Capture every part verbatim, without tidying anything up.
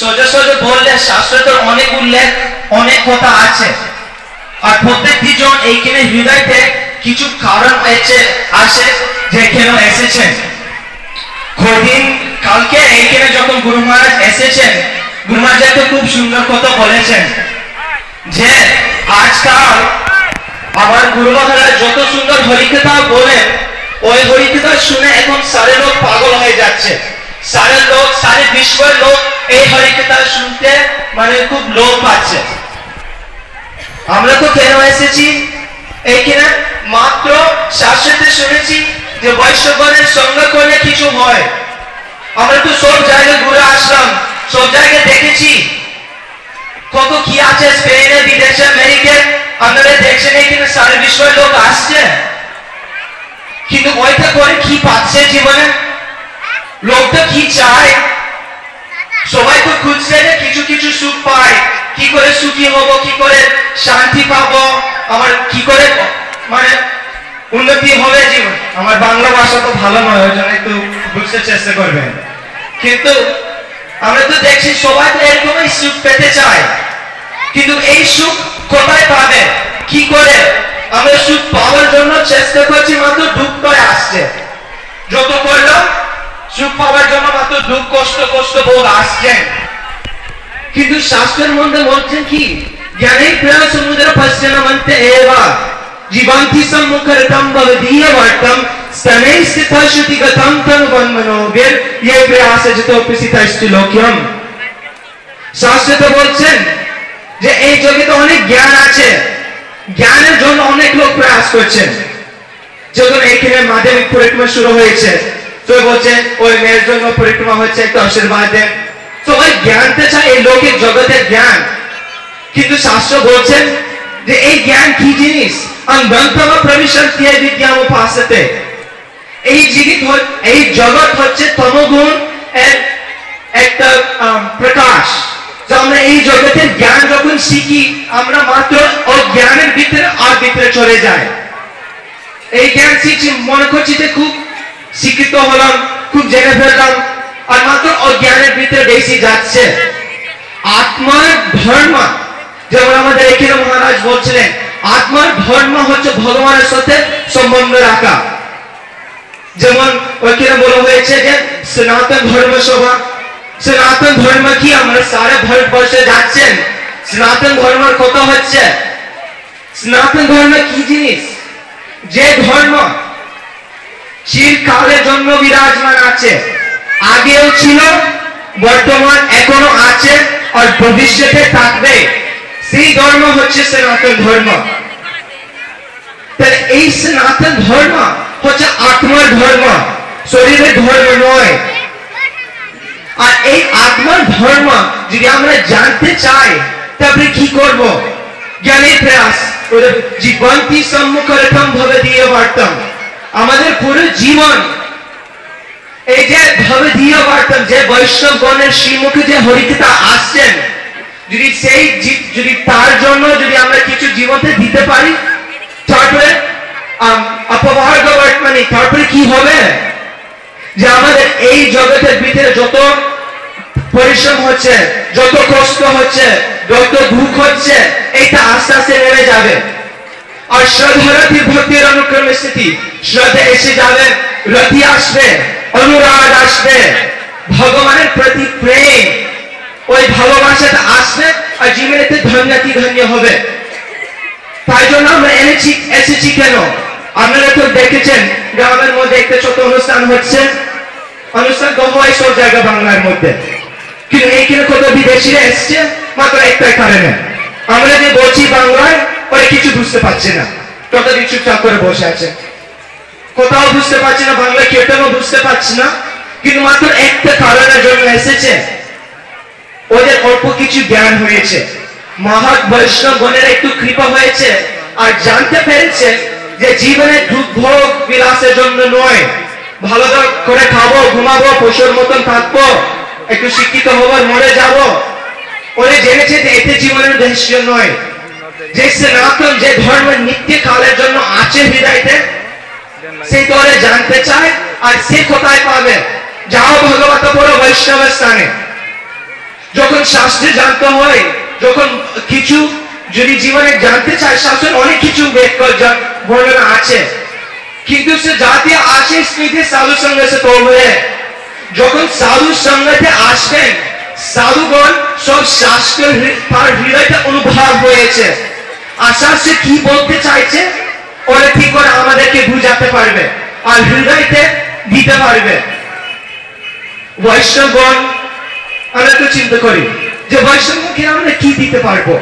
সোজা সোজা বললে শাস্ত্রের অনেক উল্লেখ, অনেক কথা আছে। আর প্রত্যেকটি জন এইখানে হৃদয়তে কিছু কারণ আছে আসে যেখানে এসেছেন। কদিন কালকে এইখানে যখন গুরু মহারাজ এসেছেন, গুরু মহারাজ তো খুব সুন্দর কথা বলেছেন যে আজকাল আমার গুরু মহারাজ যত সুন্দর হরিকথা বলেন, ওই হরিকথা শুনে এখন সারে লোক পাগল হয়ে যাচ্ছে। সারে লোক, সারে বিশ্বের লোক এই হরিকথা শুনতে মানে খুব লোভ পাচ্ছে। আমরা তো কেন এসেছি এইখানে? মাত্র শাস্ত্রে শুনেছি যে বৈষ্ণবগণের সঙ্গ করলে কিছু হয়। আমরা তো সব জায়গায় ঘুরে আসলাম, সব জায়গায় দেখেছি কত কি আছে, স্পেনে, বিদেশে, আমেরিকা। আপনারা দেখছেন এখানে সারা বিশ্বের লোক আসছে, কিন্তু ওইটা করে কি পাচ্ছে জীবনে? লোকটা কি চায়? সবাই তো খুঁজছে যে কিছু কিছু সুখ পায়, কি করে সুখী হব, কি করে শান্তি পাবো, আমার কি করে মানে উন্নতি হবে জীবন। আমার বাংলা ভাষা তো ভালো নয়, ওই জন্য একটু বুঝতে চেষ্টা করবেন। কিন্তু আমরা তো দেখছি সবাই তো এরকমই সুখ পেতে চায়, কিন্তু এই সুখ কোথায় পাবে, কি করে? আমরা সুখ পাওয়ার জন্য চেষ্টা করছি, মাত্র দুঃখ করে আসছে। যত করলাম সুখ পাওয়ার জন্য মাত্র দুঃখ, কষ্ট কষ্ট ভোগ আসছেন। কিন্তু শাস্ত্রের মধ্যে বলছেন কি, জ্ঞানে প্রায় সমুদ্র পশ্চিমন্তে এবা জীবন্তি সম্মুখরতম ভবদীয় বার্তম স্তনে স্থিত শ্রুতিগতম তনুবন্মনোবির ये प्रयास जितोपिसितस्तु लोक्यम। শাস্ত্রে তো বলছেন যে এই জগতে অনেক জ্ঞান আছে, জ্ঞানের জন্য অনেক লোক প্রয়াস করছেন। যখন এইখানে মাধ্যমিক পরিক্রমা শুরু হয়েছে, তো বলছে ওই মেয়ের জন্য পরিক্রমা হচ্ছে, একটু আশীর্বাদ দেন। সবাই জ্ঞানতে চায়, এই লৌকিক জগতের জ্ঞান। কিন্তু শাস্ত্র বলছেন যে এই জ্ঞান কি জিনিস? অনন্তম প্রবিশন্তি বিদ্যাম উপাসতে। এই জগৎ এই জগৎ হচ্ছে তমগুণ এর একটা প্রকাশ। তো আমরা এই জগতের জ্ঞান যখন শিখি, আমরা মাত্র ওই জ্ঞানের ভিতরে আর ভিতরে চলে যাই। এই জ্ঞান শিখছি, মনে করছি যে খুব শিক্ষিত হলাম, খুব জেনে ফেললাম, আর মাত্র ওই জ্ঞানের ভিতরে বেশি যাচ্ছে। আত্মার ধর্ম, যেমন আমাদের এখানে মহারাজ বলছিলেন, আত্মার ধর্ম হচ্ছে ভগবানের সাথে সম্বন্ধ রাখা। যেমন ওইখানে বলা হয়েছে যে সনাতন ধর্ম সভা। সনাতন ধর্ম কি? আমরা সারা ভারতবর্ষে যাচ্ছেন, সনাতন ধর্মের কথা হচ্ছে। সনাতন ধর্ম কি জিনিস? যে ধর্ম চিরকালের জন্য বিরাজমান আছে, আগেও ছিল, বর্তমান এখনো আছে, আর ভবিষ্যতে থাকবে, সেই ধর্ম হচ্ছে সনাতন ধর্ম। তাহলে এই সনাতন ধর্ম হচ্ছে আত্মার ধর্ম, শরীরের ধর্ম নয়। আর এই আত্মার ধর্ম যদি আমরা জানতে চাই, তারপরে কি করব? জ্ঞানের প্রয়াস। জীবন্তি সম্মুখরতম ভবদীয় বার্তম। আমাদের পুরো জীবন এই যে ভবদীয় বার্তম, যে বৈষ্ণবগণের শ্রীমুখে যে হরিকথা আসছেন, যদি সেই যদি তার জন্য যদি আমরা কিছু জীবনে দিতে পারি, তারপরে অপভাগ্য বর্তমানে তারপরে কি হবে? যে আমাদের এই জগতের ভিতরে যত পরিশ্রম হচ্ছে, যত কষ্ট হচ্ছে, যত দুঃখ হচ্ছে, এইটা আস্তে আস্তে নেমে যাবে। আর শ্রদ্ধারথী ভক্তির অনুক্রমে স্থিতি, শ্রদ্ধা এসে যাবে, রতি আসবে, অনুরাগ আসবে, ভগবানের প্রতি প্রেম, ওই ভালোবাসাটা আসবে, আর জীবনেতে ধন্যতি ধন্য হবে। তাই জন্য আমরা এনেছি এসেছি কেন? আপনারা তো দেখেছেন গ্রামের মধ্যে একটা ছোট অনুষ্ঠান হচ্ছে, অনুষ্ঠান তো হয় সব জায়গা বাংলার মধ্যে, কিন্তু এইখানে কত বিদেশিরা এসছে মাত্র একটাই কারণে, আমরা যে বলছি বাংলায়, ওরা কিছু বুঝতে পারছে না, ততদিন চুপচাপ করে বসে আছে, কোথাও বুঝতে পারছে না, বাংলা কেউ বুঝতে পারছে না, কিন্তু মাত্র একটা কারণের জন্য এসেছে, ওদের অল্প কিছু জ্ঞান হয়েছে, মহৎ বৈষ্ণব গণের একটু কৃপা হয়েছে, আর জানতে পেরেছে যে জীবনে দুঃখ ভোগ বিলাসের জন্য নয়, ভালো করে খাবো, ঘুমাবো, পশুর মতন থাকবো, একটু শিক্ষিত হবো, মরে যাবো। ওরা জেনেছে যে এতে জীবনের উদ্দেশ্য নয়, যে সনাতন যে ধর্ম নিত্য কালের জন্য আছে হৃদয়তে, সেই তো ওরা জানতে চায়। আর সে কোথায় পাবে? যাও ভগবত পুরো বৈষ্ণব স্থানে। যখন শাস্ত্রে জানতে হয়, যখন কিছু যদি জীবনে জানতে চায়, শাস্ত্রে অনেক কিছু বর্ণনা আছে, কিন্তু সে জাতি আসে স্মৃতি সাধু সঙ্গে সে তোল হয়ে। যখন সাধু সঙ্গতে আসবেন, সাধুগণ সব শাস্ত্র তার হৃদয়টা অনুভব হয়েছে, আশা সে কি বলতে চাইছে ওরা ঠিক করে আমাদেরকে বুঝাতে পারবে আর হৃদয়তে দিতে পারবে। বৈষ্ণবগণ আমরা তো চিন্তা করি যে বৈষ্ণবকে আমরা কি দিতে পারবো,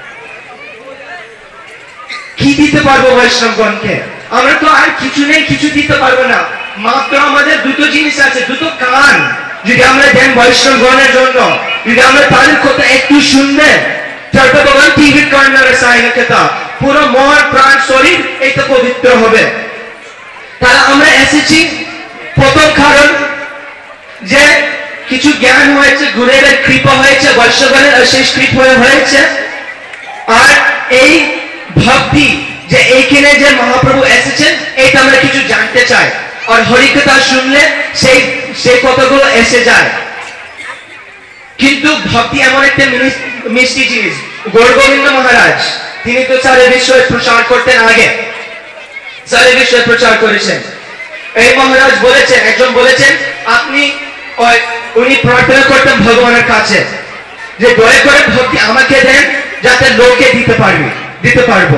কি দিতে পারবো বৈষ্ণবগণকে? আমরা তো আর কিছু নেই, কিছু দিতে পারবো না। মাত্র আমাদের দুটো জিনিস আছে, দুটো কান যদি আমরা দেন বৈষ্ণবগণের জন্য, যদি আমরা তাদের কথা একটু শুনবে, তারপর ভগবান টিভির কর্নার সাইনকেতা পুরো মন প্রাণ শরীর এটা পবিত্র হবে। তাহলে আমরা এসেছি প্রথম কারণ যে কিছু জ্ঞান হয়েছে, গুণের কৃপা হয়েছে, বৈষ্ণবের অশেষ কৃপা হয়েছে, আর এই ভক্তি যে এইখানে যে মহাপ্রভু এসেছেন এটা আমরা কিছু জানতে চাই, আর হরিকথা শুনলে সেই সেই কথাগুলো এসে যায়। কিন্তু ভক্তি এমন একটা মিষ্টি জিনিস। গৌর গোবিন্দ মহারাজ তিনি তো সারা বিশ্বে প্রচার করতেন, আগে সারা বিশ্বে প্রচার করেছেন। এই মহারাজ বলেছেন, একজন বলেছেন আপনি উনি প্রার্থনা করতেন ভগবানের কাছে যে দয়া করে ভক্তি আমাকে দেন যাতে লোকে দিতে পারবি দিতে পারবো।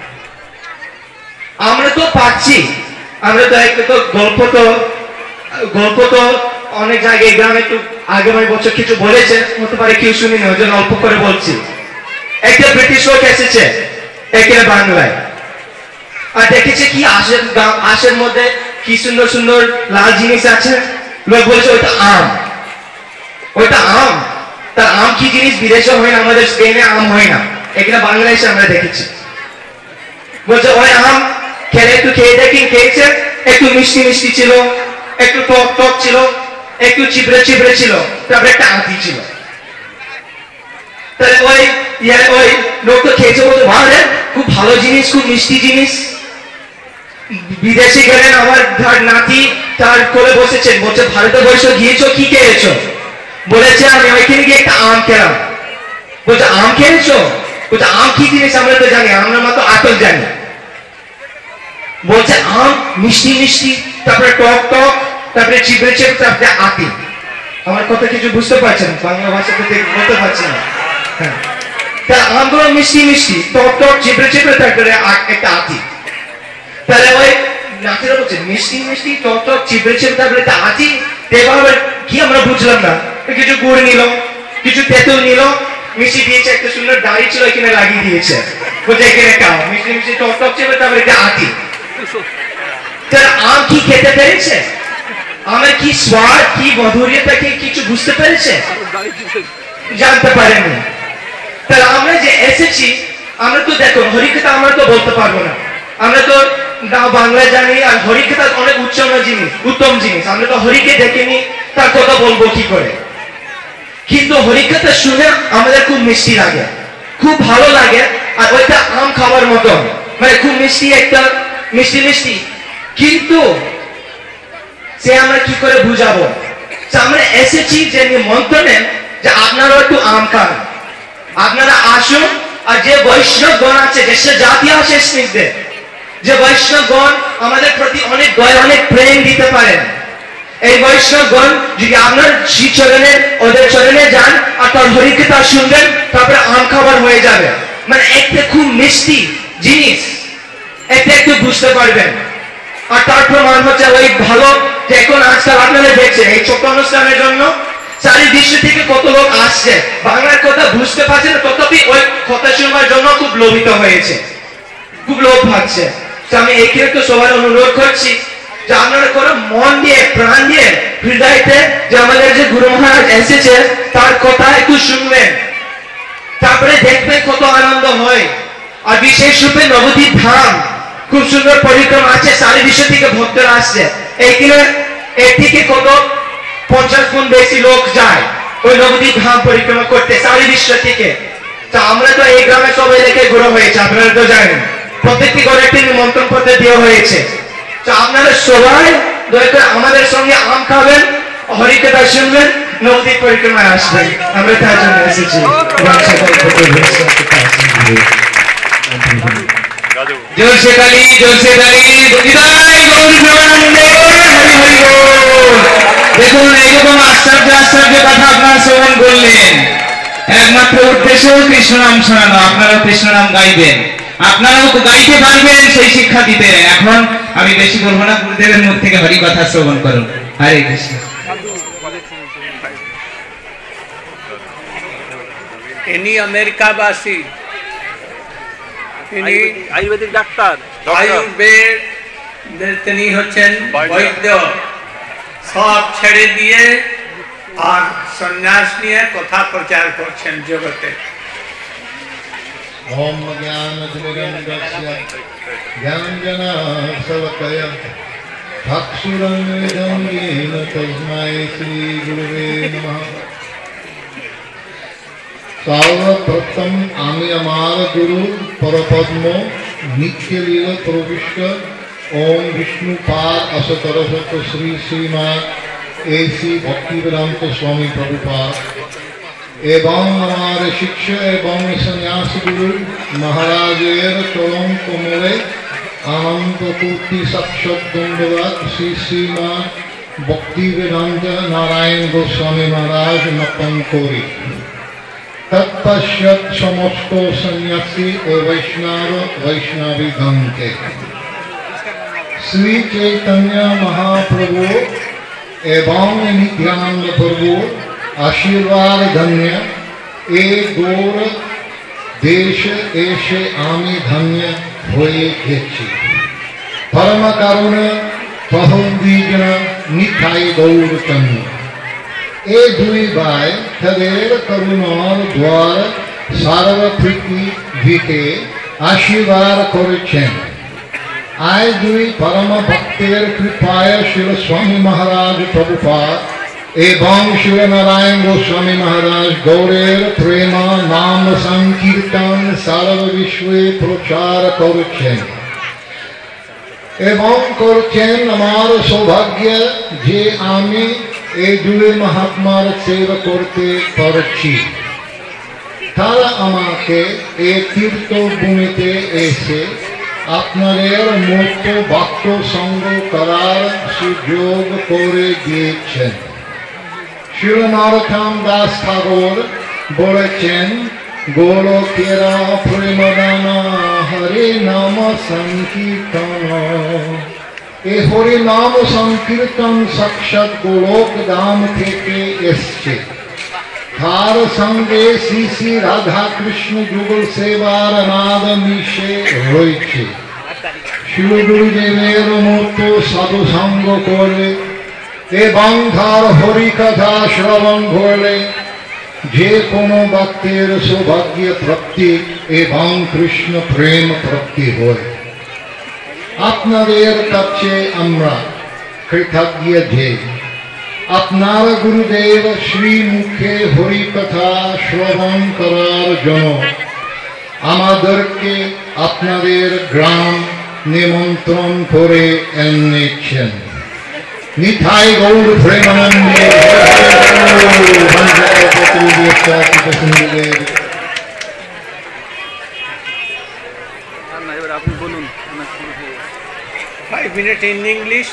আমরা তো পাচ্ছি, আমরা তো একটু তো গল্প তো গল্প তো অনেক জায়গায় গ্রামে একটু আগামী বছর কিছু বলেছে, হতে পারে কেউ শুনি না, ওই জন্য অল্প করে বলছি। একটা ব্রিটিশ লোক এসেছে এখানে বাংলায়, আর দেখেছে কি আশের আশের মধ্যে কি সুন্দর সুন্দর লাল জিনিস আছে। লোক বলেছে ওইটা আম, ওইটা আম। তার আম কি জিনিস বিদেশে হয় না, আমাদের স্পেনে আম হয় না, এখানে বাংলাদেশে আমরা দেখেছি। বলছে ওই আম খেলে একটু খেয়ে দেখি, খেয়েছে একটু মিষ্টি মিষ্টি ছিল, একটু টক টক ছিল, একটু চিবড়ে চিবড়ে ছিল, তারপরে একটা আঁতি ছিল। তাহলে ওই ওই লোক তো খেয়েছে, বলছে ভালো, খুব ভালো জিনিস, খুব মিষ্টি জিনিস। বিদেশে গেলেন, আমার নাতি তার কোলে বসেছেন, বলছে ভারতে বসে গিয়েছো, কি খেয়েছো? বলেছে আমি ওইখানে গিয়ে একটা আম খেলাম। বলছে আম খেয়েছো? বলছে আম কি জিনিস আমরা তো জানি, আমরা মাত্র আতল জানি। বলছে আম মিষ্টি মিষ্টি, তারপরে টক টক, তারপরে চিবড়ে চিবড়ে, তারপরে আতি। আমার কথা কিছু বুঝতে পারছেন? বাংলা ভাষাতে বলতে পারছেন না। হ্যাঁ, তা আমগুলো মিষ্টি মিষ্টি, টক টক, চিবড়ে চিবড়ে, তারপরে একটা আতি। তাহলে ওই নাতিরা বলছে মিষ্টি মিষ্টি, টক টক, চিবড়ে চিবড়ে, তারপরে একটা আতি। এবার কি আমরা বুঝলাম না, কিছু গুড় নিল, কিছু তেঁতুল নিল, মিষ্টি দিয়েছে, একটা সুন্দর দাড়ি ছিল এখানে লাগিয়ে দিয়েছে, বলছে এখানে খাও, মিষ্টি মিষ্টি টক টক ছিল, তারপরে একটা আতি। তার আম কি খেতে পেরেছে? আমের কি স্বাদ, কি মধুর্যতা, কি কিছু বুঝতে পেরেছে? জানতে পারেনি। তাহলে আমরা যে এসেছি, আমরা তো দেখো হরিকথা আমরা তো বলতে পারবো না, আমরা তো না বাংলা জানি, আর হরিকথা অনেক উচ্চম জিনিস, উত্তম জিনিস, আমরা তো হরিকে দেখিনি, তার কথা বলবো কি করে? কিন্তু হরিকথা শুনে আমাদের খুব মিষ্টি লাগে, খুব ভালো লাগে, আর ওইটা আম খাবার মতন, মানে খুব মিষ্টি, একটা মিষ্টি মিষ্টি। কিন্তু সে আমরা কি করে বুঝাবো? আমরা এসেছি যে নিমন্ত্রণে যে আপনারা একটু আম খান, আপনারা আসুন, আর যে বৈষ্ণবগণ আছে, যে সে জাতি আসে স্নিগ্ধে, যে বৈষ্ণবগণ আমাদের প্রতি অনেক দয়া, অনেক প্রেম দিতে পারেন, এই বৈষ্ণবগণ যদি আপনার শ্রী চরণে, ওদের চরণে যান আর তার হরিকথা শুনবেন, তারপরে আম খাবার হয়ে যাবে। মানে একটা খুব মিষ্টি জিনিস, এটা একটু বুঝতে পারবেন। আর তার প্রমাণ হচ্ছে ওই ভালো, যে এখন আজকাল আপনারা দেখছেন এই ছোট অনুষ্ঠানের জন্য চারি বিশ্ব থেকে কত লোক আসছে, বাংলার কথা বুঝতে পারছে না, তথাপি ওই কথা শুনবার জন্য খুব লোভিত হয়েছে, খুব লোভ ভাবছে। তো আমি এই ক্ষেত্রে সবার অনুরোধ করছি যে আপনারা কোনো মন দিয়ে, প্রাণ দিয়ে, হৃদয়তে যে আমাদের যে গুরু মহারাজ এসেছে তার কথা একটু শুনবেন, তারপরে দেখবেন কত আনন্দ হয়। আর বিশেষ রূপে নবদ্বীপ ধাম খুব সুন্দর পরিক্রমা আছে, সারা বিশ্ব থেকে ভক্তরা আসছে, এইখানে এর থেকে কত পঞ্চাশ গুণ বেশি লোক যায় ওই নবদ্বীপ ধাম পরিক্রমা করতে সারা বিশ্ব থেকে। তা আমরা তো এই গ্রামে সব এলাকায় ঘুরে হয়েছে, আপনারা তো জানেন, প্রত্যেকটি ঘরে একটি নিমন্ত্রণ পত্র দেওয়া হয়েছে। তো আপনারা সবাই দয়া করে আমাদের সঙ্গে আম খাবেন, হরিকথা শুনবেন, নবদ্বীপ পরিক্রমায় আসবেন, আমরা তার জন্য এসেছি এবং সকলকে শুভেচ্ছা জোরসে তালি, জোরসে তালি, বিদায় গৌর প্রেমানন্দে, হরি হরি বল। দেখুন এইরকম আশ্চর্য আশ্চর্য কথা আপনারা শ্রবণ করলেন, একমাত্র উদ্দেশ্য কৃষ্ণ নাম শোনানো। আপনারাও কৃষ্ণ নাম গাইবেন, আপনারাও গাইতে পারবেন, সেই শিক্ষা দিতে। এখন আমি বেশি বলবো না, গুরুদেবের মুখ থেকে হরি কথা শ্রবণ করুন। হরে কৃষ্ণ। ইনি আমেরিকাবাসী, ইনি আয়ুর্বেদিক ডাক্তার, আয়ুর্বেদ, তিনি হচ্ছেন বৈদ্য। সব ছেড়ে দিয়ে আর সন্ন্যাস নিয়ে কথা প্রচার করছেন জগতে। ओम ज्ञानतिमिरन्दस्य ज्ञानञ्जनशलाकया चक्षुरुन्मिलितं येन तस्मै श्रीगुरुवे नमः। सर्वप्रथम आमी आमार गुरु परपद्म नित्यलीला प्रविष्ट ओम विष्णुपाद असतरसत श्री श्रीमान एसी भक्तिवेदांत स्वामी प्रभुपाद एवं हमारे शिक्षा एवं सन्यास गुरु महाराजेर चरण कमले अनंत कोटि साक्षात दंडवत श्री श्रीमान भक्तिवेदांत नारायण गोस्वामी महाराज नतन कोरी। तत्पश्चात समस्त सन्यासी और वैष्णव वैष्णवी गण के श्री चैतन्य महाप्रभु एवं नित्यानंद प्रभु आशीर्वाद धन्य ए गौर देश एशे आमी धन्य होए गेছি। परम करुण बहुदीजन निथाई गौर चंद्र ए दुई भाई तदेर करुणार द्वार सार्वत्रिकी भीते आशीर्वाद करेছেন। आय दुई परम भक्तेर कृपाय श्री स्वामी महाराज प्रभुपाद एवं श्री नारायण गोस्वामी महाराज गौरेर प्रेमा नाम संकीर्तन सारा विश्वे प्रचार करेছেন एवं करेছেন। আমার সৌভাগ্য যে আমি এই দুই মহাত্মার সেবা করতে পারছি। তারা আমাকে এই তীর্থভূমিতে এসে আপনাদের মূর্ত বাক্য সঙ্গ করার সুযোগ করে দিয়েছেন। শ্রী নরোত্তম দাস ঠাকুর বলেছেন, গোলকেরা প্রেমদান হরে নাম সংকীর্তন। এই হরি নাম সংকীর্তন সাক্ষাৎ গোলক ধাম থেকে এসছে। তার সঙ্গে শ্রী শ্রী রাধা কৃষ্ণ যুগল সেবার নাদ মিশে রয়েছে। শ্রী গুরুদেবের মতো সাধু সঙ্গ করলে এবং তার হরি কথা শ্রবণ করলে যে কোনো ভক্তের সৌভাগ্য প্রাপ্তি এবং কৃষ্ণ প্রেম প্রাপ্তি হয়। আপনাদের কাছে আমরা কৃতজ্ঞ যে আপনার গুরুদেব শ্রী মুখে হরি কথা শ্রবণ করার জন্য আমাদেরকে আপনাদের গ্রাম নিমন্ত্রণ করে এনেছেন। নিতাই গৌর প্রেমানন্দে আপনি বলুন। Five minute in English.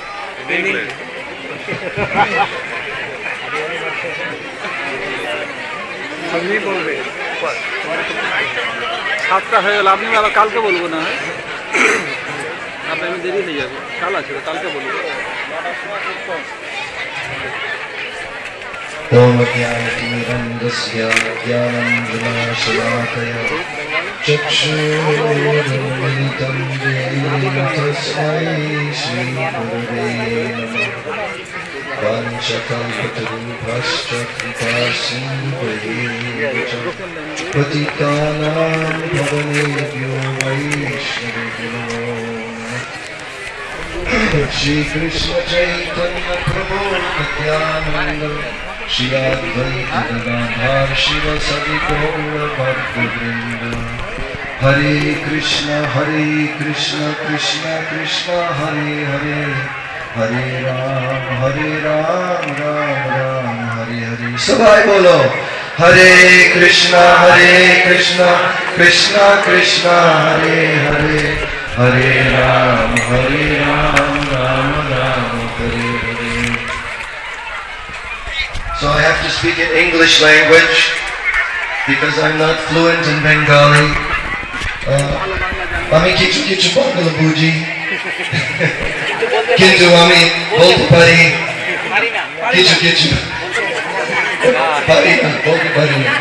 আপনি বলবে সাতটা হয়ে গেল, আপনি আবার কালকে বলবো না হয়, আপনি আমি দেরি হয়ে যাবে, কাল আছে কালকে বলবো। ओम ज्ञानतिमिरन्दस्य ज्ञानञ्जनशलाकया चक्षुरुन्मिलितं येन तस्मै श्रीगुरवे नमः। वाञ्छकल्पतरुभ्यश्च कृपासिन्धुभ्यश्च पतितानां पावनेभ्यो वैष्णवेभ्यो श्री कृष्ण चैतन्य प्रभु नित्यानंद श्री अद्वैत गदाधर शिव सदि गौर भक्तवृंद। हरे कृष्ण हरे Krishna Krishna Krishna Hare Hare Hare Ram, Hare Ram, Ram Ram, Hare Hare. Sabai bolo. Hare Krishna, Hare Krishna, Krishna Krishna, Hare Hare, Hare Ram, Hare Ram, Ram Ram, Hare Hare. So I have to speak in English language because I'm not fluent in Bengali. আমি কিছু কিছু বাংলা বুঝি কিন্তু আমি বলতে পারি কিছু কিছু পারি না বলতে পারি না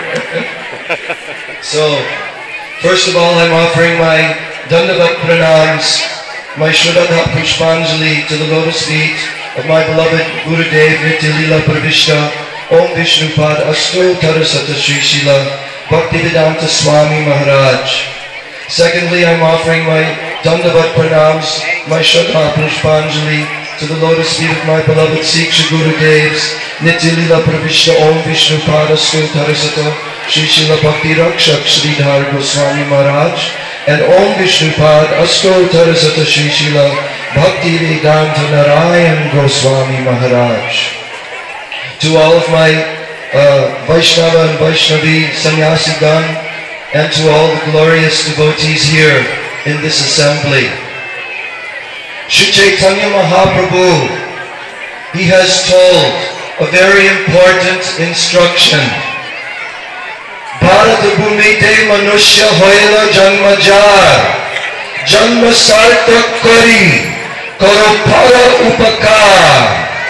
So first of all I'm offering my Dandavat Pranams, my Shraddha Pushpanjali to the lotus feet of my beloved Gurudev Nityalila Pravishta Om Vishnupad Asto Tarasata Sri Srila Bhaktivedanta Swami Maharaj. Secondly, I'm offering my Dandavat Pranams, my Shraddha Pushpanjali to the lotus feet of my beloved Siksha Gurudevs Nityalila Pravishta Om Vishnupad Asto Tarasata Sri Srila Bhakti Rakshak Sridhar Goswami Maharaj and Om Vishnupad Asto Tarasata Sri Srila Bhakti Vedanta Narayan Goswami Maharaj. To all of my uh, Vaishnava and Vaishnavi Sannyasigan and to all the glorious devotees here in this assembly. Shri Chaitanya Mahaprabhu, he has told a very important instruction. Bharat bhumite manushya hoila janma jar, janma sartak kari, karo para upakar.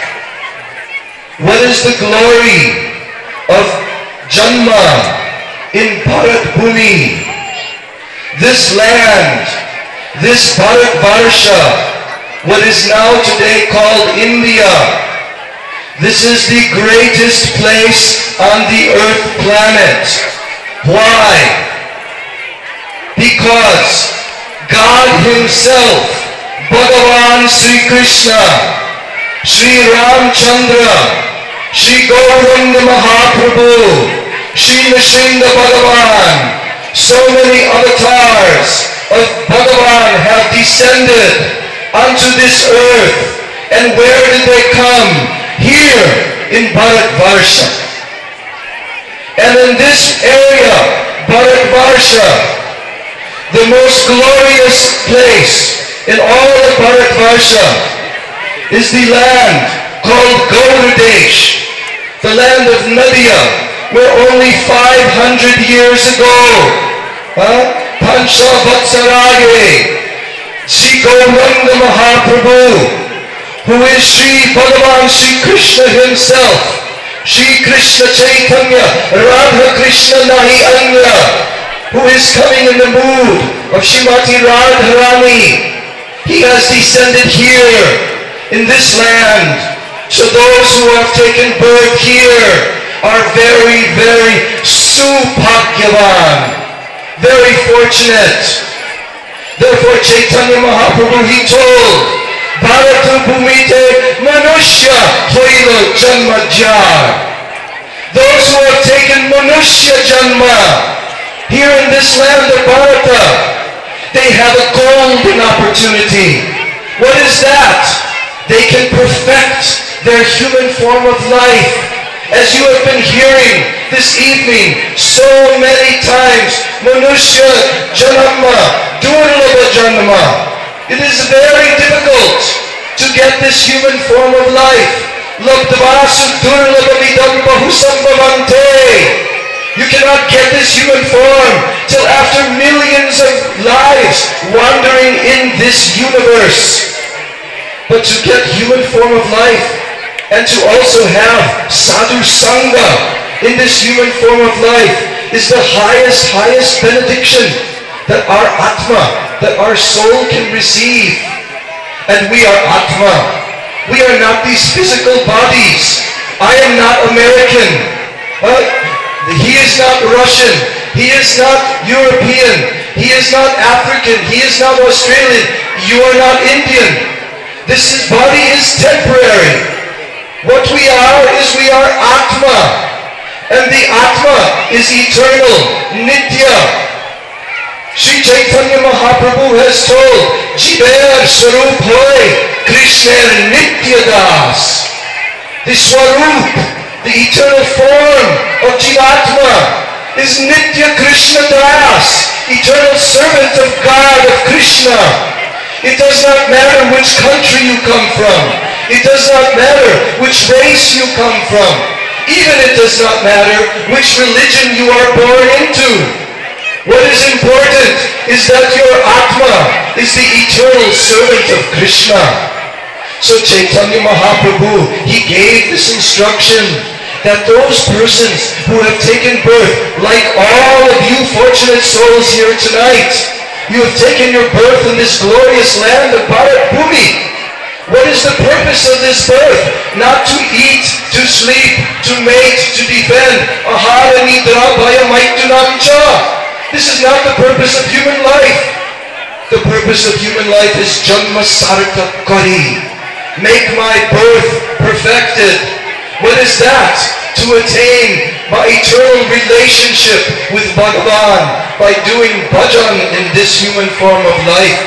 What is the glory of janma in Bharat Bhumi? This land, this Bharat Varsha, what is now today called India, this is the greatest place on the earth planet. Why? Because God himself, Bhagavan Sri Krishna, Sri Ramchandra, Sri Gauranga Mahaprabhu, Sri Nrsimha Bhagavan, so many avatars of Bhagavan have descended onto this earth. And where did they come? Here in Bharat Varsha. And in this area, Bharat Varsha, the most glorious place in all of Bharat Varsha is the land called Gauradesh, the land of Nadia, where only five hundred years ago, huh, Pancha Vatsarage, Sri Gauranga Mahaprabhu, who is Sri Bhagavan Sri Krishna himself, Sri Krishna Chaitanya, Radha Krishna Nahi Anya, who is coming in the mood of Srimati Radharani, he has descended here in this land. So those who have taken birth here are very, very supagyavan, very fortunate. Therefore Chaitanya Mahaprabhu, he told, Bharata Bhumite Manushya Hoilo Janma Jar. Those who have taken Manushya Janma here in this land of Bharata, they have a golden opportunity. What is that? They can perfect their human form of life. As you have been hearing this evening so many times, Manushya Janma, Durlabha Janma. It is very difficult to get this human form of life. Labdvasu Durlabhamidam Bahusambhavante. You cannot get this human form till after millions of lives wandering in this universe. But to get human form of life and to also have sadhu sangha in this human form of life is the highest, highest benediction that our Atma, that our soul can receive. And we are Atma. We are not these physical bodies. I am not American. Uh, he is not Russian. He is not European. He is not African. He is not Australian. You are not Indian. This is, body is temporary. What we are is we are Atma. And the Atma is eternal, Nitya. Sri Chaitanya Mahaprabhu has told, Jiver Swarup Hoy, Krishna Nitya Das. The Swarup, the eternal form of Jivatma, is Nitya Krishna Das, eternal servant of God, of Krishna. It does not matter which country you come from. It does not matter which race you come from. Even it does not matter which religion you are born into. What is important is that your Atma is the eternal servant of Krishna. So Chaitanya Mahaprabhu, he gave this instruction that those persons who have taken birth, like all of you fortunate souls here tonight, you have taken your birth in this glorious land of Bharat Bhumi. What is the purpose of this birth? Not to eat, to sleep, to mate, to defend. Ahara nidra bhaya maitunamcha. This is not the purpose of human life. The purpose of human life is janma sarka kari. Make my birth perfected. What is that? To attain my eternal relationship with Bhagavan by doing bhajan in this human form of life.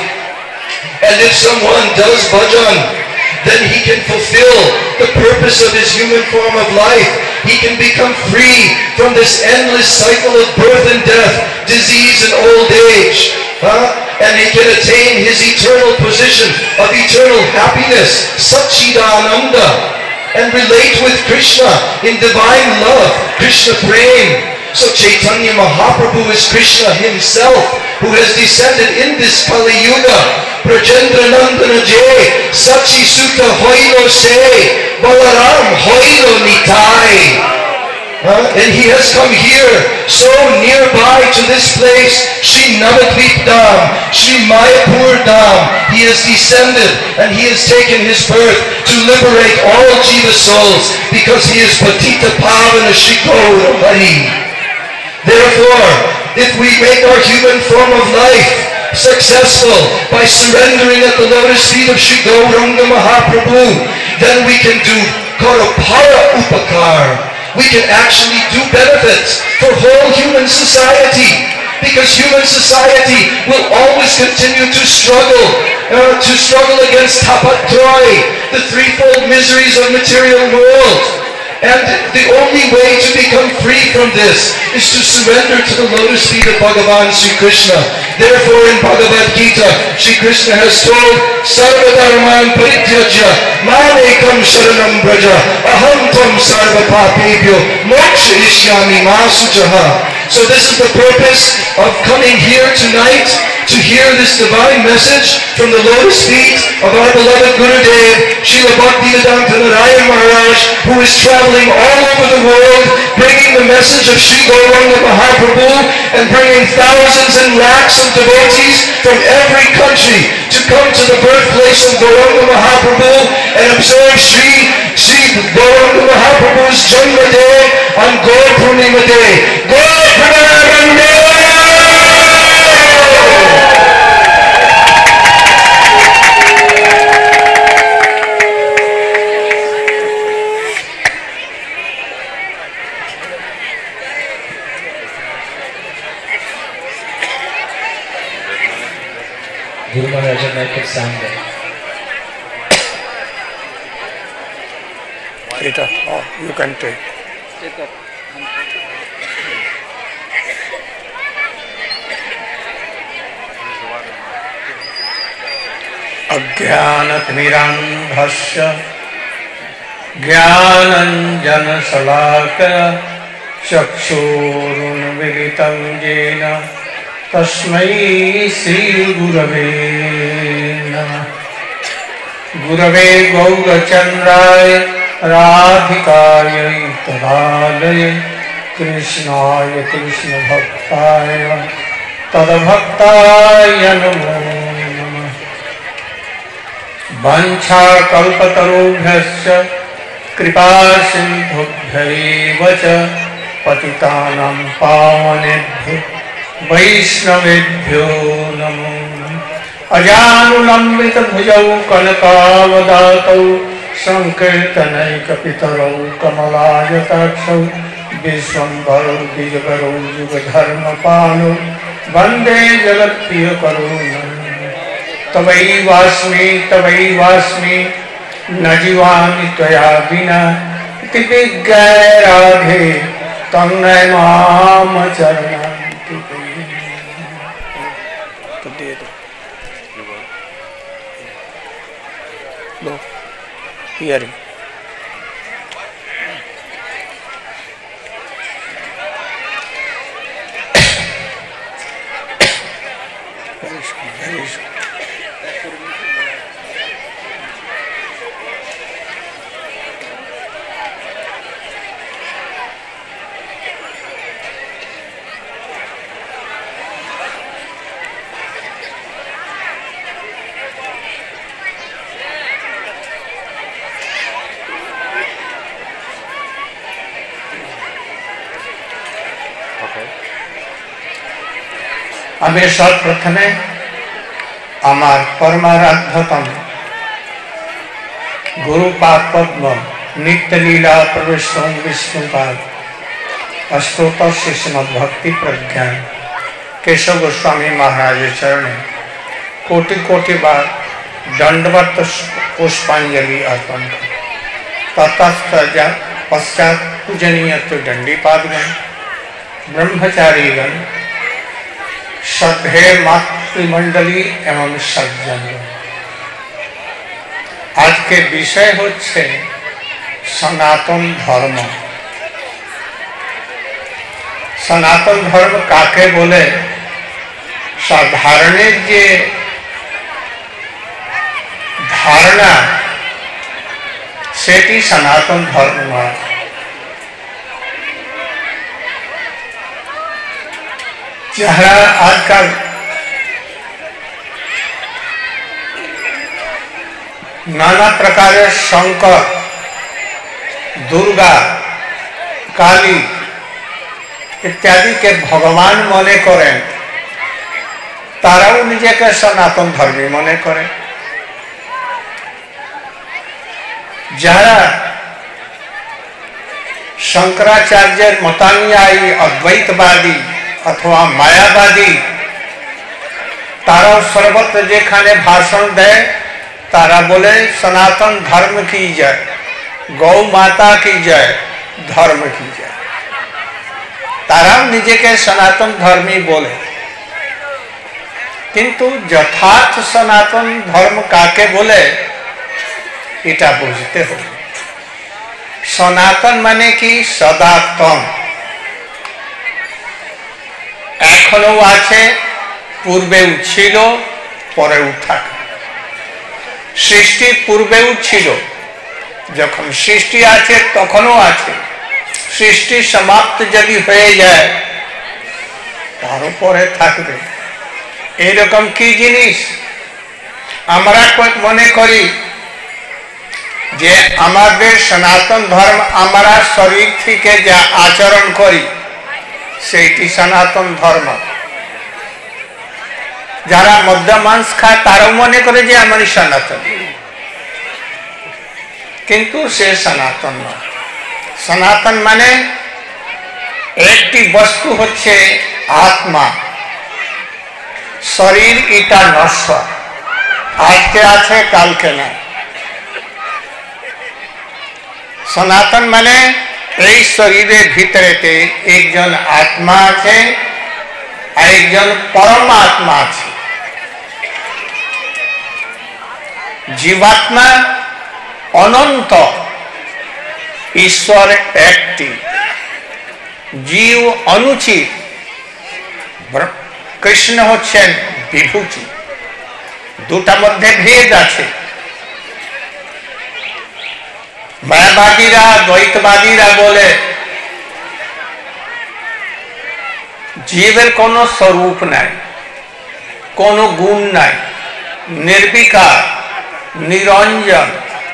And if someone does bhajan, then he can fulfill the purpose of his human form of life. He can become free from this endless cycle of birth and death, disease and old age. Huh? And he can attain his eternal position of eternal happiness, Satchidananda, and relate with Krishna in divine love, Krishna Prem. So Chaitanya Mahaprabhu is Krishna himself, who has descended in this Kali Yuga. Prajendra Nandana Jay, Sachi Sutta Hoilo Se, Balaram Hoilo Nitai. Huh? And he has come here, so nearby to this place, Shri Navadvip Dham, Shri Mayapur Dham. He has descended and he has taken his birth to liberate all Jiva souls, because he is Patita Pavana Shri Gaura Hari. Therefore, if we make our human form of life successful by surrendering at the lotus feet of Shri Gauranga Mahaprabhu, then we can do Karapara Upakar. We can actually do benefits for whole human society, because human society will always continue to struggle, uh, to struggle against tapatroy, the threefold miseries of material world. And the only way to become free from this is to surrender to the lotus feet of Bhagavan Sri Krishna. Therefore in Bhagavad Gita, Sri Krishna has told, Sarva dharman parityaja, mamekam sharanam braja, aham tvam sarva papebhyo, moksha ishyami masujaha. So this is the purpose of coming here tonight, to hear this divine message from the lotus feet of our beloved Gurudev, Srila Bhaktivedanta Narayan Maharaj, who is traveling all over the world, bringing the message of Sri Gauranga Mahaprabhu and bringing thousands and lakhs of devotees from every country to come to the birthplace of Gauranga Mahaprabhu and observe Sri, Sri Gauranga Mahaprabhu's Janma Day on Gaur Purnima Day. Gaur Purnima Day! Guru Maharaj and I could sound there. Later, oh, you can take. Ajnanatimirandhasya Jnananjanasalakaya Chakshurunmilitam Jena Tasmai Sri Gurave Namah. Gurave Gaurachandraya Radhikaya Tadalaya Krishnaya Krishna Bhaktaya Tadabhaktaya Namo Namah. Vancha kalpatarubhyasya kripa sindhubhyaeva cha patitanam pavanebhyo Vaishnavebhyo namo. Ajanulambita bhujau kanakavadhatau sankirtanaikapitaro kamalajataksau Vishwambarau Bijabarau Yugadharmapanu Vande Jagatpriyakaro तवैवास्मि तवैवास्मि न जीवामि त्वया विना इति विज्ञाय राधे तन्नय माम चरणान्ति तो दे दो लो hearing আমি সর্বপ্রথমে আমার পরমারাধ্যতম গুরুপাদ পদ্ম নিত্য লীলা প্রবেশ বিষ্ণুপাদ अष्टोत्तर श्रीमद भक्ति प्रज्ञान केशव गोस्वामी महाराज चरणे कोटि कोटि बार दंडवत पुष्पांजलि अर्पण ततः पश्चात पूजनीय तो दंडीपादगण ब्रह्मचारीगण श्रद्धेय मातृमंडली एवं सज्जन आज के विषय होच्छे सनातन धर्म। सनातन धर्म काके बोले साधारण जे धारणा सेटी सनातन धर्म नय। जहाँ आजकल नाना प्रकार शंकर दुर्गा काली इत्यादि के भगवान मने करें ताराओ निजे के सनातन धर्मी मने करें। जहाँ शंकराचार्य मतानुयायी अद्वैतवादी अथवा मायावादी तारा सर्वत्र जेखाने भाषण दे तारा बोले सनातन धर्म की जय, गौ माता की जय, धर्म की जय। तारा निजे के सनातन धर्मी बोले किंतु यथार्थ सनातन धर्म काके बोले इटा बुझते हो। सनातन माने कि सदातन एखनो आछे पूर्वे छिलो परे उठाक सृष्टि पूर्वे छिलो जखन सृष्टि आछे तखनो आछे सृष्टि समाप्त यदि हये जाए तार उपरे थाकबे एरकम की जिनिस आमरा मने करी जे आमादेर सनातन धर्म आमरा शरीर थेके जा आचरण करी सेटी सनातन धर्म। যারা মদ্য মাংস খায় তারাও মনে করে যে আমি সনাতন কিন্তু সে সনাতন না। সনাতন মানে একটি বস্তু হচ্ছে আত্মা শরীর এটা নশ্বর আজকে আছে কালকে না। সনাতন মানে এই শরীরের ভিতরেতে একজন আত্মা আছে আর একজন পরমাত্মা আছে। जीवात्मा अनंत ईश्वर एकटी जीव अनुचित कृष्ण होच्छेन विभूति दुटा मध्य भेद आछे। मायावादीरा द्वैतवादीरा बोले जीवेर कोनो स्वरूप नाई कोनो गुण नाई निर्विकार निरंजन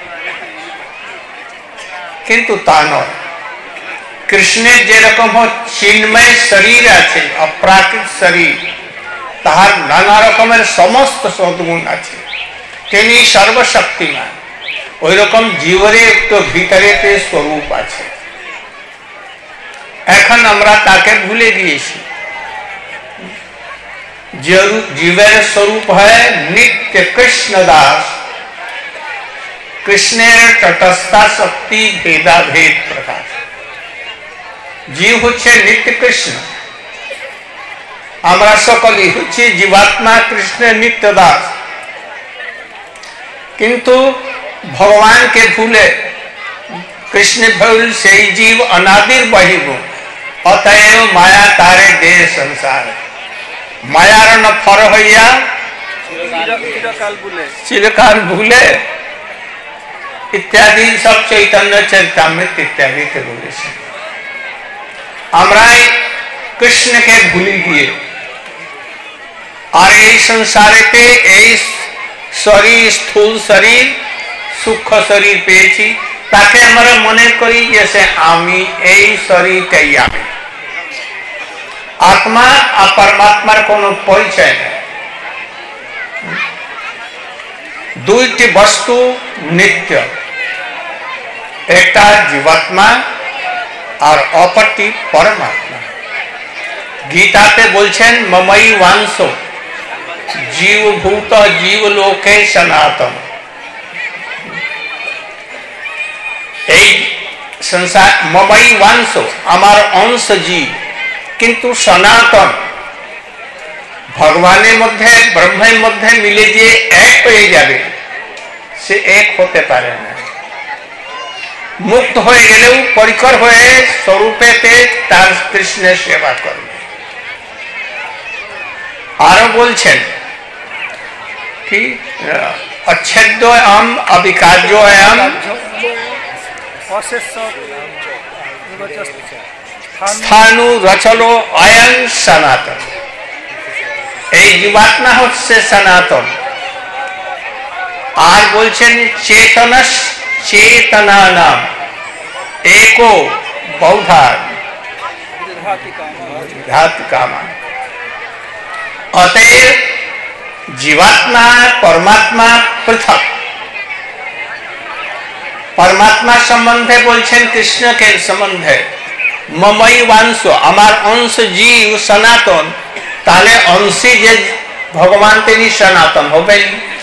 किंतु ता नय। कृष्णेर जे रकम चिन्मय शरीर आछे अप्राकृत शरीर ताहार नाना रकमेर समस्त सद्गुण आछे तिनि सर्वशक्तिमान ओई रकम जीवेर एकटु भितरेते स्वरूप आछे। एखन आमरा ताके भुले गिয়েছি जीवेर स्वरूप है नित्य कृष्ण दास कृष्णेर तटस्था शक्ति भेदाभेद प्रकाश जीव হচ্ছে নিত্য কৃষ্ণ আমরা সকলেই হচ্ছে জীবাত্মা কৃষ্ণের নিত্য দাস কিন্তু ভগবানকে ভুলে কৃষ্ণ ভুল সেই জীব অনাদির বহির্ভূত অতএব মায়া তারে দেহ সংসার মায়ার ন ফর হইয়া চিরকাল ভুলে চিরকাল ভুলে ইত্যাদি সব চৈতন্য চরিতামৃত ইত্যাদিতে বলেছে আমরা কৃষ্ণকে ভুলে গিয়ে আর এই সংসারেতে এই শরীর স্থূল শরীর সূক্ষ্ম শরীর পেয়েছি তাকে আমরা মনে করি যে আমি এই শরীরটাই আমি আত্মা আর পরমাত্মার কোনো পরিচয় নেই দুইটি বস্তু নিত্য একটা জীবাত্মা আর অপরটি পরমাত্মা গীতাতে বলছেন মমই ওয়াংশ জীবভূত জীবলোকে সনাতন এই সংসার মমই ওয়াংশ আমার অংশ জীব কিন্তু সনাতন ভগবানের মধ্যে ব্রহ্মের মধ্যে মিলে যে এক হয়ে যাবে সে এক হতে পারে না মুক্ত হয়ে গেলেও পরিকর হয়ে স্বরূপেতে তার কৃষ্ণের সেবা করবে আরো বলছেন কি অচ্ছেদ্য আম অবিকার্য আম স্থানু রচলো অয়ং সনাতন এই জীবাত্মা হচ্ছে সনাতন আর বলছেন চেতন চেতনা নাম एको बहुधा घात कामा अतएव जीवात्मा परमात्मा पृथक परमात्मा सम्बन्धे बोलছেন কৃষ্ণকে সম্বন্ধে মমই বাংশ আমার অংশ জীব সনাতন তাহলে অংশী যে ভগবান তিনি সনাতন হবেন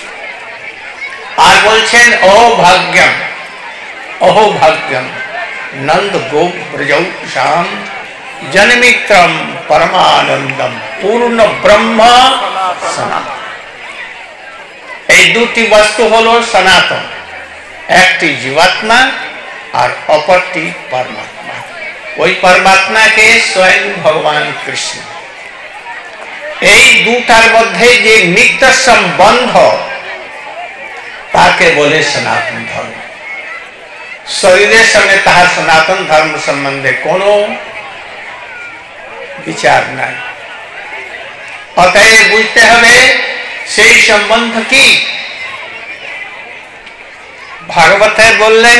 আর বলছেন ও ভাগ্যম অহো ভাগ্যম नंद गोप ब्रजौ श्याम जन्मित्रम परमानंदम पूर्ण ब्रह्म सनातन এই দুটি বস্তু হলো সনাতন একটি জীবাত্মা আর অপরটি পরমাত্মা ওই পরমাত্মাকে স্বয়ং ভগবান কৃষ্ণ এই দুটার মধ্যে যে নিত্য সম্বন্ধ তাকে বলে সনাতন ধর্ম শরীরের সঙ্গে তাহার সনাতন ধর্ম সম্বন্ধে কোনো বিচার নাই অতএব বুঝতে হবে সেই সম্বন্ধ কি ভাগবতে বললেন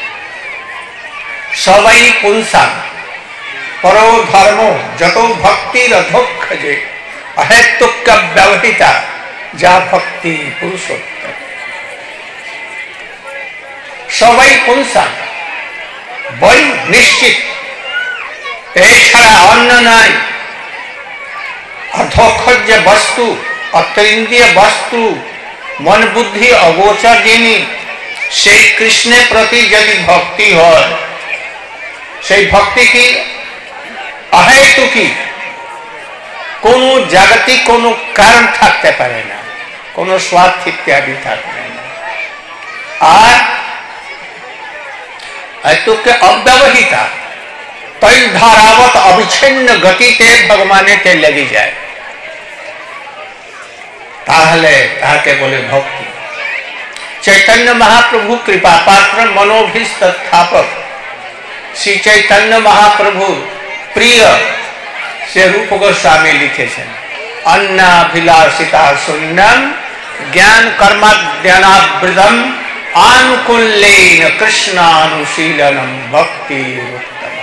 সবাই পুংসাম পর ধর্ম যত ভক্তির অধ্যক্ষ যে অহেতুক ব্যবহৃতা যা ভক্তি পুরুষোত্তম সবাই পুংসাম বই নিশ্চিত এছাড়া অন্য নাই অধ্যক্ষ যে বস্তু অতীন্দ্রিয় বস্তু মন বুদ্ধি অগোচর যিনি সেই কৃষ্ণের প্রতি যদি ভক্তি হয় সেই ভক্তি কি অহেতুকি কোন জাগতিক কোন কারণ থাকতে পারে না কোন স্বার্থ ইত্যাদি থাকবে না আর हेतुक अव्यवहिता तैल धारावत अविच्छिन्न गतिते भगवानेते लगी जाए ताहले ताके बोले भक्ति चैतन्य महाप्रभु कृपा पात्र मनोभीष्ट स्थापक श्री चैतन्य महाप्रभु प्रिय से रूप गोस्वामी लिखे छे अन्नाभिलाषिता शून्यम ज्ञान कर्माद्यानावृतम आनुकूल्येन कृष्णानुशीलनम भक्ति उत्तम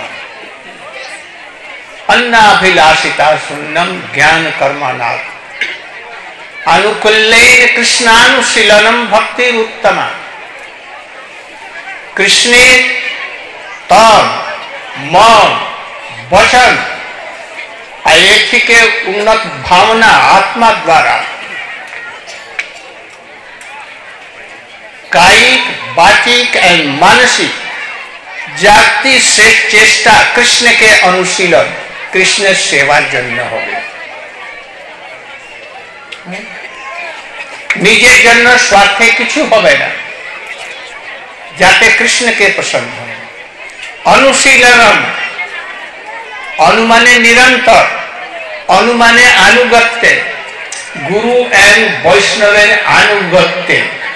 अन्नाभिलाषिता शून्यम ज्ञान कर्मनाथ अनुकूल्येन कृष्णानुशीलनम भक्ति उत्तम कृष्णे तम मन वचन एक सृष्टि के उन्नत भावना आत्मा द्वारा कायिक वाचिक एवं मानसिक जागती श्रेष्ठ चेष्टा कृष्ण के अनुशीलन कृष्ण सेवा जन्य होबे निजे जन्य स्वार्थे किछु होबे ना जाते कृष्ण के प्रसन्न हो अनुशीलन अनुमाने निरंतर अनुमाने अनुगत्य गुरु एवं वैष्णवेर अनुगत्य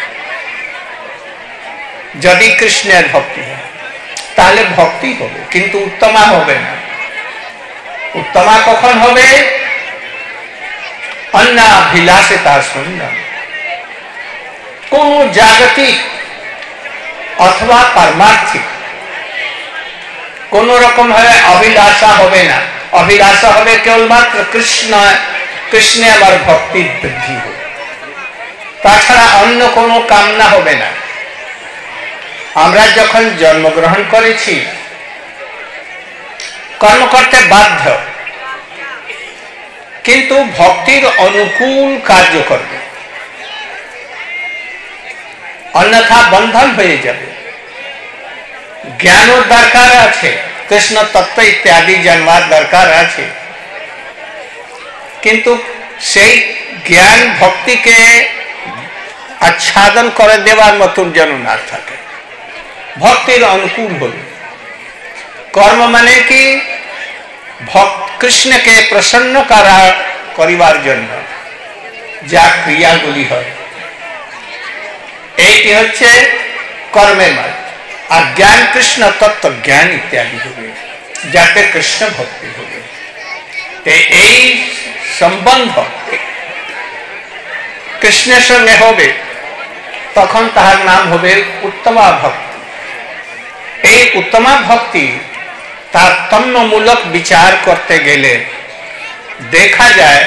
यदि कृष्णेर भक्ति है ताहले भक्ति होबे किन्तु उत्तमा होबे ना उत्तमा कखन होबे अन्नाभिलाषिता शून्य कोनो जागतिक अथवा पारमार्थिक कोनो रकम है अभिलाषा होबे ना अभिलाषा होबे केवल मात्र कृष्ण कृष्णे आमार भक्ति वृद्धि हो ताछाड़ा अन्य कोनो कामना होबे ना আমরা যখন জন্মগ্রহণ করেছি কর্ম করতে বাধ্য কিন্তু ভক্তির অনুকূল কার্য করবে অন্যথা বন্ধন হয়ে যাবে জ্ঞানের দরকার আছে কৃষ্ণ তত্ত্ব ইত্যাদি জানবার দরকার আছে কিন্তু সেই জ্ঞান ভক্তিকে আচ্ছাদন করে দেওয়ার মতন যেন না থাকে भक्तिर अनुकूल हो कर्म माने कि कृष्ण के प्रसन्न करा करिवार जन्य जा क्रियागुली हय एटी हच्छे कर्मे मान और ज्ञान कृष्ण तत्व ज्ञान इत्यादि होबे जाते कृष्ण भक्ति होबे ते एई सम्बन्ध कृष्ण संगे होबे तखन ताहार नाम होबे उत्तमा भक्ति एक उत्तमा भक्ति तारतम्यमूलक विचार करते गेले देखा जाए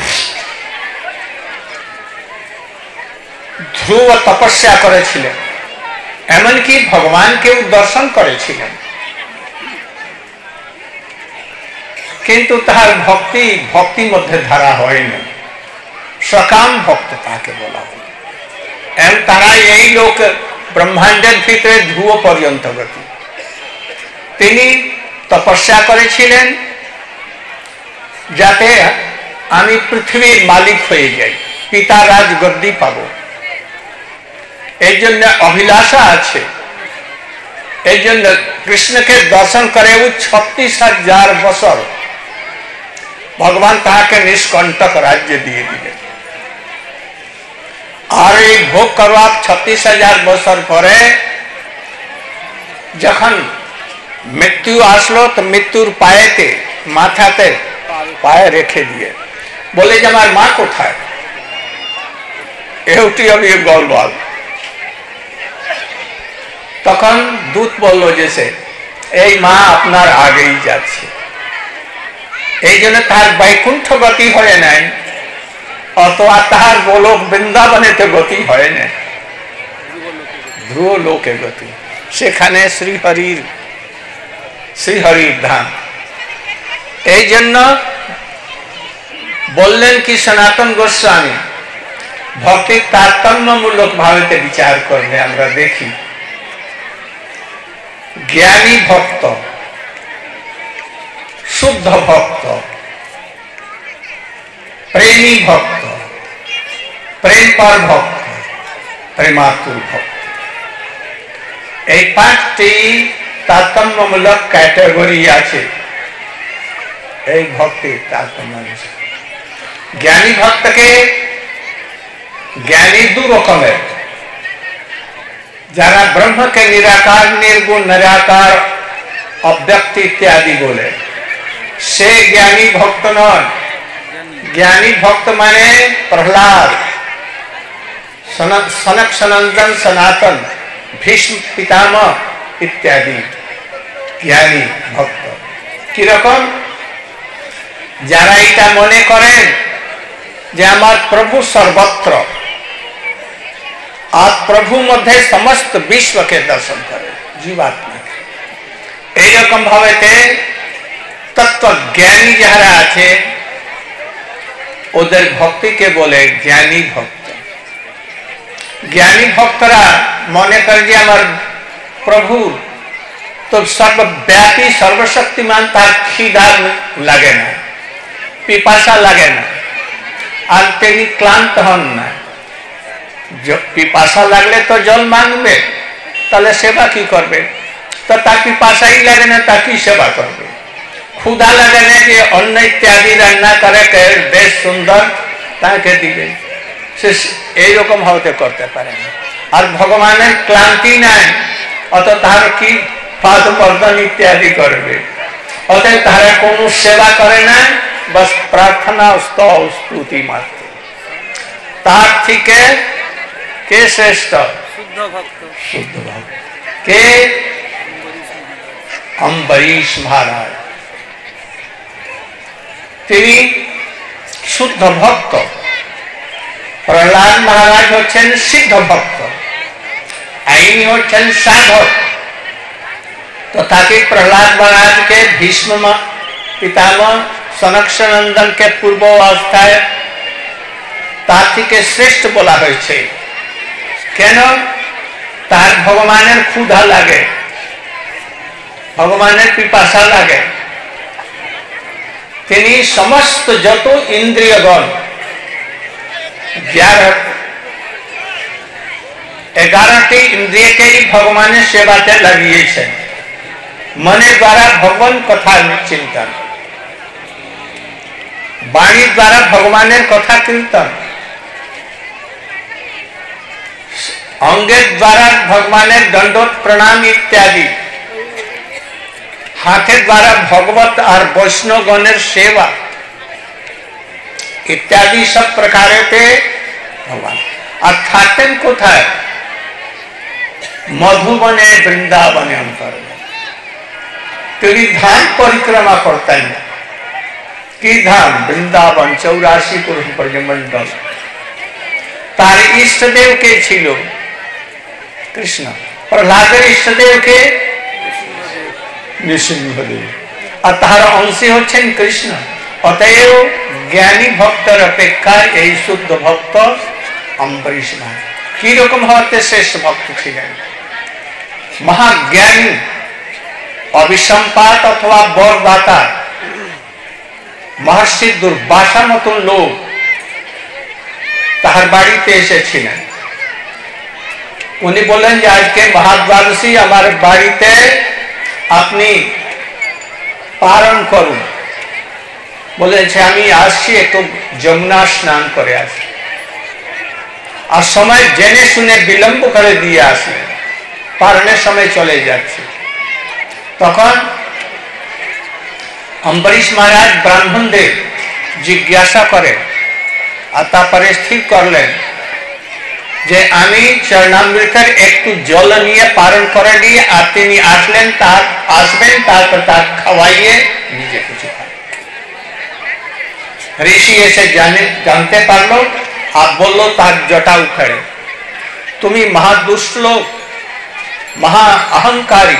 ध्रुव तपस्या करेছিলেন एमनकि भगवान के दर्शन करेছিলেন किन्तु तार भक्ति भक्ति मध्य धारा हयनि सकाम भक्त ताके बोला एवं तारा यही लोक ब्रह्मांडेर भितरे ध्रुव पर्यन्त गति তিনি তপস্যা করেছিলেন যাতে আমি পৃথিবীর মালিক হয়ে যাই পিতা রাজ গদ্দি পাবো এই জন্য অভিলাষা আছে এই জন্য কৃষ্ণকে দর্শন করে ও ছত্রিশ হাজার বছর ভগবান তাহাকে নিষ্কণ্টক রাজ্য দিয়ে দিলেন আর এই ভোগ করবার ছত্রিশ হাজার বছর পরে যখন मृत्यु आसलो तो मृत्युर पाएते माथाते पाए रेखे दिए बोले जे आमार मा कोथाय एउटी आमि गलबाल तखन दूत बोललो जैसे এই মা আপনার আগেই যাচ্ছে এই জন্য তার বৈকুণ্ঠ গতি হয় নাই অথবা তার গোলক বৃন্দাবনেতে গতি হয় না ধ্রুব লোকে গতি সেখানে শ্রীহরির শ্রীহরির ধাম এই জন্য বললেন কি সনাতন গোস্বামী ভক্তির তারতম্যমূলক ভাবেতে বিচার করলে আমরা দেখি জ্ঞানী ভক্ত শুদ্ধ ভক্ত প্রেমী ভক্ত প্রেম পর ভক্ত প্রেমাতুর ভক্ত এই পাঁচটি তারতম্যমূলক ক্যাটাগরি আছে এই ভক্তির তারতম্য জ্ঞানী ভক্তকে জ্ঞানী দু রকমের যারা ব্রহ্মকে নিরাকার নির্গুণ নিরাকার অব্যক্ত ইত্যাদি বলে সে জ্ঞানী ভক্ত নন জ্ঞানী ভক্ত মানে প্রহ্লাদ সনক সনন্দন সনাতন ভীষ্ম পিতামহ ইত্যাদি জ্ঞানী ভক্ত কিরকম যারা এটা মনে করেন যে আমার প্রভু সর্বত্র আর প্রভু মধ্যে সমস্ত বিশ্বকে দর্শন করে জীবাত্মা এইরকম ভাবেতে তত্ত্বজ্ঞানী যারা আছে ওদের ভক্তিকে বলে জ্ঞানী ভক্ত। জ্ঞানী ভক্তরা মনে করে যে আমার প্রভু তো সর্বব্যাপী সর্বশক্তিমান, তার খিদা লাগে না, পিপাসা লাগে না, আর তিনি ক্লান্ত হন না। পিপাসা লাগলে তো জল মাংবে, তাহলে সেবা কি করবে? তো তার পিপাসাই লাগে না, তা কি সেবা করবে? ক্ষুধা লাগে না যে অন্ন ইত্যাদি রান্না করে বেশ সুন্দর তাকে দিবে, সে এইরকম হতে করতে পারে না। আর ভগবানের ক্লান্তি নাই, অত তার কি পাদ বর্ধন ইত্যাদি করবে, অতএব তারা কোন সেবা করে না, বাস প্রার্থনা স্তুতি মাত্র। তার থেকে কে শ্রেষ্ঠ? শুদ্ধ ভক্ত। শুদ্ধ ভক্ত কে? অম্বরীশ মহারাজ, তিনি শুদ্ধ ভক্ত। প্রহ্লাদ মহারাজ হচ্ছেন সিদ্ধ ভক্ত, আইনি হচ্ছেন সাধক। তো তাকে প্রহ্লাদ মহারাজকে ভীষ্ম পিতামহ সনকসনন্দনকে পূর্ব অবস্থায় তার থেকে শ্রেষ্ঠ বলা হয়েছে। কেন? তার ভগবানের ক্ষুধা লাগে, ভগবানের পিপাসা লাগে। তিনি সমস্ত যত ইন্দ্রিয়গণ এগারোটি ইন্দ্রিয়কেই ভগবানের সেবাতে লাগিয়েছেন। মনের দ্বারা ভগবান কথা চিন্তন, বাণীর দ্বারা ভগবানের কথা কীর্তন, অঙ্গের দ্বারা ভগবানের দণ্ডোত প্রণাম ইত্যাদি, হাতের দ্বারা ভগবত আর বৈষ্ণবগণের সেবা ইত্যাদি সব প্রকারেতে ভগবান। আর থাকতেন কোথায়? মধুবনে বৃন্দাবনে অন্তর্গত। তিনি ধাম পরিক্রমা করতেন। কি ধাম? বৃন্দাবন, চৌরাশি পুরুষ ব্রজমণ্ডল। তার ইষ্টদেব কে ছিল? কৃষ্ণ। প্রহ্লাদের ইষ্টদেব কে? নৃসিংহদেব। আর তাহার অংশী হচ্ছেন কৃষ্ণ। অতএব জ্ঞানী ভক্তের অপেক্ষা এই শুদ্ধ ভক্ত অম্বরীশ মহারাজ কি রকম হতে শ্রেষ্ঠ ভক্ত ছিলেন? মহাজ্ঞানী, অবিসম্পাত অথবা বরদাতা মহর্ষি দুর্বাসা মতন লোক তাহার বাড়িতে এসেছিলেন। উনি বললেন যে আজকে মহাদ্বাদশী আমার বাড়িতে আপনি পালন করুন। বলেছে আমি আসছি, একটু যমুনা স্নান করে আসি। আর সময় জেনে শুনে বিলম্ব করে দিয়ে আসলেন, পালনের সময় চলে যাচ্ছে। তখন অম্বরীশ মহারাজ ব্রাহ্মণদের জিজ্ঞাসা করে আর তারপরে স্থির করলেন যে আমি চরণামৃতের একটু জল নিয়ে পালন করে দিয়ে, আর তিনি আসলেন, তার আসবেন, তারপর তার খাওয়াইয়ে নিজে কিছু খান। ঋষি এসে জানে জানতে পারলো আর বললো তার জটা উখাড়ে, তুমি মহাদুষ্ট লোক, মহা অহংকারী,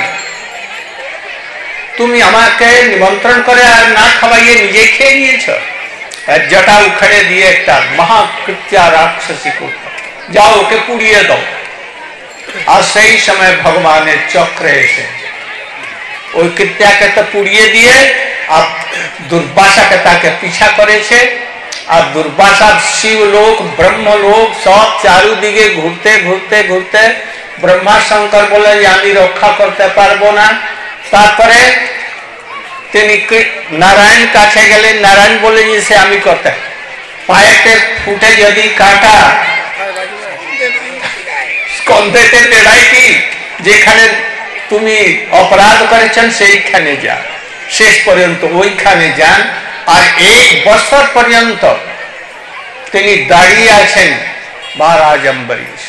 তুমি আমাকে নিমন্ত্রণ করে আর না খাওয়াইয়ে নিজে খেয়ে নিয়েছ। জটা উখাড়ে দিয়ে একটা মহাকৃত্যা রাক্ষসী করত, যাও ওকে পুড়িয়ে দাও। আর সেই সময় ভগবানের চক্রে এসে ওই কৃত্যাকে তো পুড়িয়ে দিয়ে আর দুর্বাসাকে তাকে পিছা করেছে। আর দুর্বাসা শিবলোক ব্রহ্মলোক সব চারুদিকে ঘুরতে ঘুরতে ঘুরতে ব্রহ্মা শঙ্কর বলে যে আমি রক্ষা করতে পারবো না। তারপরে তিনি নারায়ণ কাছে গেলেন, নারায়ণ বলে যে সে আমি করতে, পায়েতে ফুটে যদি কাটা স্কন্ধেতে তেড়াইটি, যেখানে তুমি অপরাধ করেছেন সেইখানে যা, শেষ পর্যন্ত ওইখানে যান। আর এক বছর পর্যন্ত তিনি দাঁড়িয়ে আছেন মহারাজ অম্বরীশ।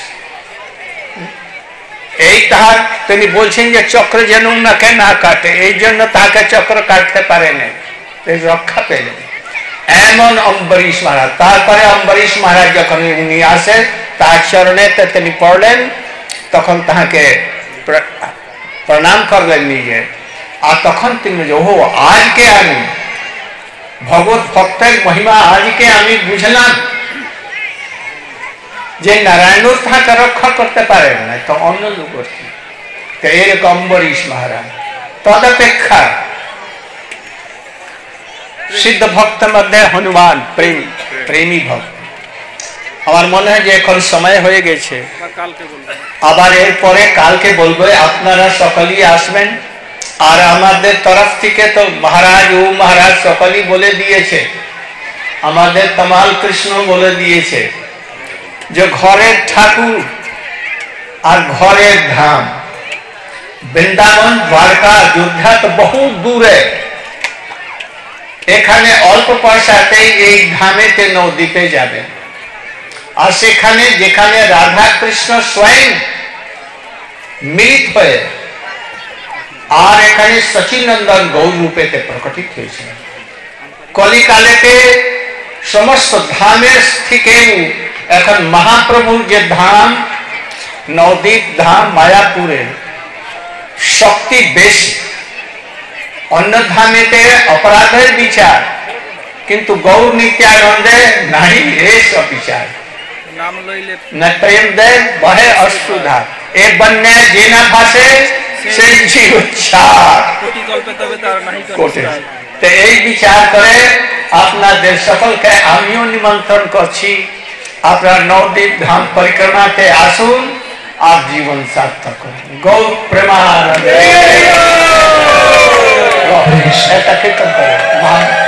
এই তাহার তিনি বলছেন যে চক্র যেন উনাকে না কাটে, এই জন্য তাকে চক্র কাটতে পারে না, রক্ষা পেলেন এমন অম্বরীশ মহারাজ। তারপরে অম্বরীশ মহারাজ যখন উনি আসে তার চরণে তিনি পড়লেন, তখন তাহাকে প্রণাম করলেন নিজে। আর তখন তিনি ও আজকে আমি ভগবত ভক্তের মহিমা আজকে আমি বুঝলাম যে নারায়ণ তাকে রক্ষা করতে পারে না, তো অন্য লোক কি, তো এরকম অম্বরীশ মহারাজ। তদপেক্ষা সিদ্ধ ভক্ত মধ্যে হনুমান প্রেমী প্রেমী ভক্ত। আমার মনে হয় যে এখন সময় হয়ে গেছে, আবার এরপরে কালকে বলবো। আপনারা সকলেই আসবেন, আর আমাদের তরফ থেকে তো মহারাজ ও মহারাজ সকলেই বলে দিয়েছে, আমাদের তমাল কৃষ্ণ বলে দিয়েছে যে ঘরের ঠাকুর আর ঘরের ধাম বৃন্দাবন দ্বারকা অযোধ্যা তো বহু দূরে, এখানে অল্প পয়সাতেই এই ধামেতে নদীতে যাবেন। আর সেখানে যেখানে রাধা কৃষ্ণ স্বয়ং মিলিত হয়ে আর এখানে সচিনন্দন গৌর রূপেতে প্রকটিত হয়েছে। কলিকালেতে সমস্ত ধামের থেকে এখন মহাপ্রভুর যে ধাম নবদ্বীপ ধাম মায়াপুরে শক্তি বেশি। অন্য ধামেতে অপরাধের বিচার, কিন্তু গৌর নিত্যানন্দে নাই এসব বিচার। न प्रेम दे बहे अश्रुधार ए बन्ने जेना भाषे से जीव चार कोटे तो এই বিচার করে আপনাদের সকলকে আমিও নিমন্ত্রণ করছি, আপনারা নবদ্বীপ ধাম পরিক্রমাতে আসুন আর জীবন সার্থক করুন। গৌর প্রেমানন্দে। এটা কীর্তন করে